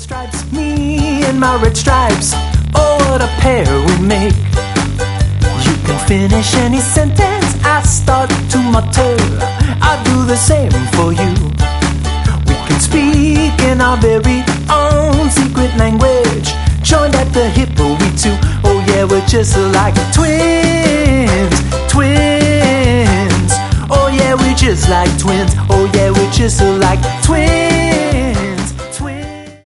stripes, me and my red stripes. Oh, what a pair we make. You can finish any sentence I start to mutter. I'll do the same for you. We can speak in our very own secret language. Joined at the hip, we two. Oh yeah, we're just like twins, twins.